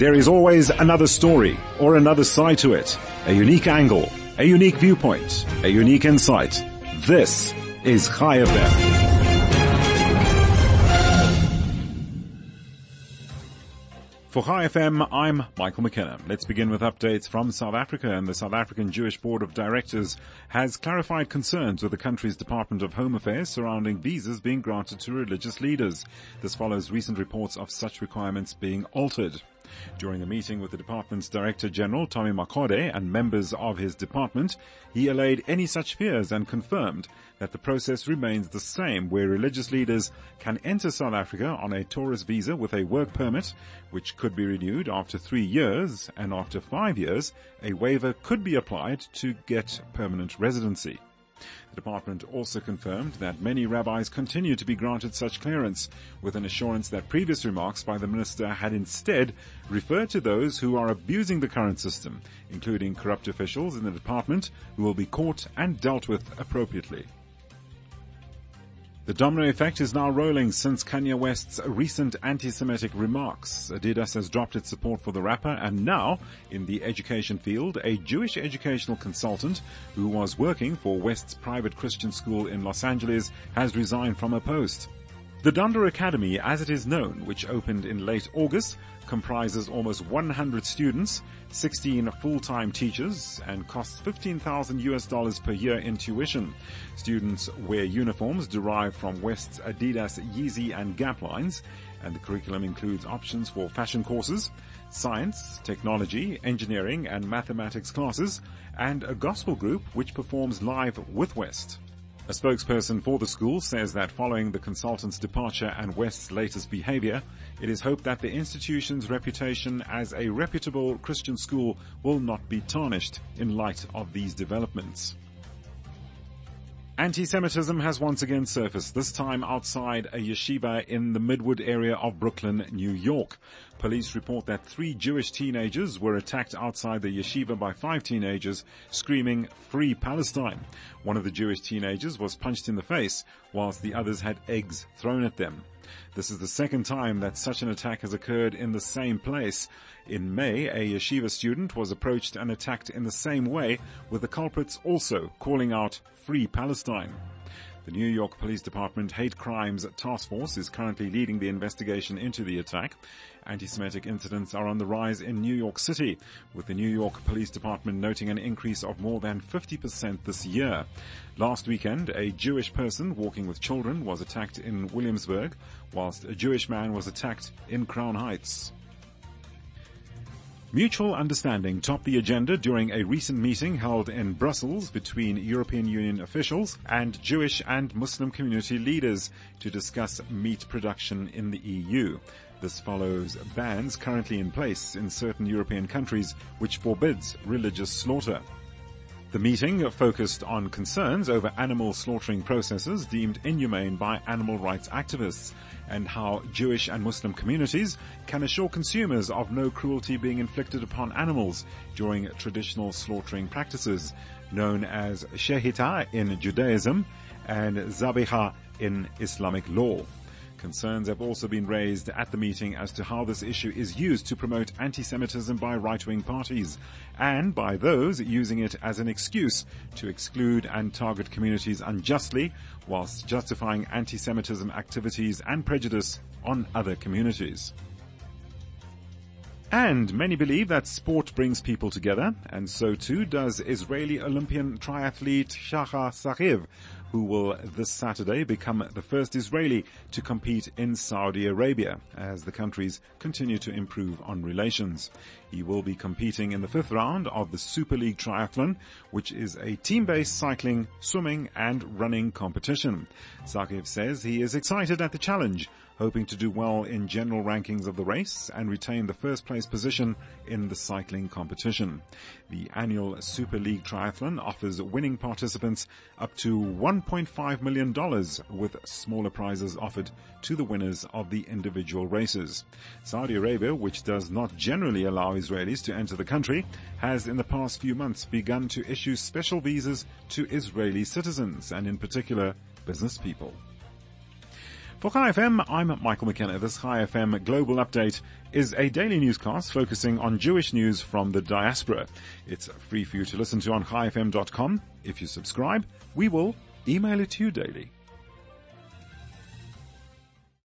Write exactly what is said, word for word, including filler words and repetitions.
There is always another story or another side to it, a unique angle, a unique viewpoint, a unique insight. This is Chai F M. For Chai F M, I'm Michael McKenna. Let's begin with updates from South Africa, and the South African Jewish Board of Directors has clarified concerns with the country's Department of Home Affairs surrounding visas being granted to religious leaders. This follows recent reports of such requirements being altered. During a meeting with the department's Director General, Tommy Makode, and members of his department, he allayed any such fears and confirmed that the process remains the same, where religious leaders can enter South Africa on a tourist visa with a work permit, which could be renewed after three years, and after five years, a waiver could be applied to get permanent residency. The department also confirmed that many rabbis continue to be granted such clearance, with an assurance that previous remarks by the minister had instead referred to those who are abusing the current system, including corrupt officials in the department who will be caught and dealt with appropriately. The domino effect is now rolling since Kanye West's recent anti-Semitic remarks. Adidas has dropped its support for the rapper, and now, in the education field, a Jewish educational consultant who was working for West's private Christian school in Los Angeles has resigned from her post. The Dunder Academy, as it is known, which opened in late August, comprises almost one hundred students, sixteen full-time teachers, and costs fifteen thousand U S dollars per year in tuition. Students wear uniforms derived from West's Adidas, Yeezy, and Gap lines, and the curriculum includes options for fashion courses, science, technology, engineering, and mathematics classes, and a gospel group which performs live with West. A spokesperson for the school says that following the consultant's departure and West's latest behavior, it is hoped that the institution's reputation as a reputable Christian school will not be tarnished in light of these developments. Anti-Semitism has once again surfaced, this time outside a yeshiva in the Midwood area of Brooklyn, New York. Police report that three Jewish teenagers were attacked outside the yeshiva by five teenagers screaming, "Free Palestine." One of the Jewish teenagers was punched in the face, whilst the others had eggs thrown at them. This is the second time that such an attack has occurred in the same place. In May, a yeshiva student was approached and attacked in the same way, with the culprits also calling out, "Free Palestine." The New York Police Department Hate Crimes Task Force is currently leading the investigation into the attack. Anti-Semitic incidents are on the rise in New York City, with the New York Police Department noting an increase of more than fifty percent this year. Last weekend, a Jewish person walking with children was attacked in Williamsburg, whilst a Jewish man was attacked in Crown Heights. Mutual understanding topped the agenda during a recent meeting held in Brussels between European Union officials and Jewish and Muslim community leaders to discuss meat production in the E U. This follows bans currently in place in certain European countries which forbids religious slaughter. The meeting focused on concerns over animal slaughtering processes deemed inhumane by animal rights activists, and how Jewish and Muslim communities can assure consumers of no cruelty being inflicted upon animals during traditional slaughtering practices, known as shehita in Judaism and zabiha in Islamic law. Concerns have also been raised at the meeting as to how this issue is used to promote anti-Semitism by right-wing parties, and by those using it as an excuse to exclude and target communities unjustly, whilst justifying anti-Semitism activities and prejudice on other communities. And many believe that sport brings people together, and so too does Israeli Olympian triathlete Shachar Sariev, who will this Saturday become the first Israeli to compete in Saudi Arabia, as the countries continue to improve on relations. He will be competing in the fifth round of the Super League Triathlon, which is a team-based cycling, swimming and running competition. Sariev says he is excited at the challenge, hoping to do well in general rankings of the race and retain the first place position in the cycling competition. The annual Super League Triathlon offers winning participants up to one point five million dollars, with smaller prizes offered to the winners of the individual races. Saudi Arabia, which does not generally allow Israelis to enter the country, has in the past few months begun to issue special visas to Israeli citizens, and in particular business people. For Chai F M, I'm Michael McKenna. This Chai F M Global Update is a daily newscast focusing on Jewish news from the diaspora. It's free for you to listen to on chai f m dot com. If you subscribe, we will email it to you daily.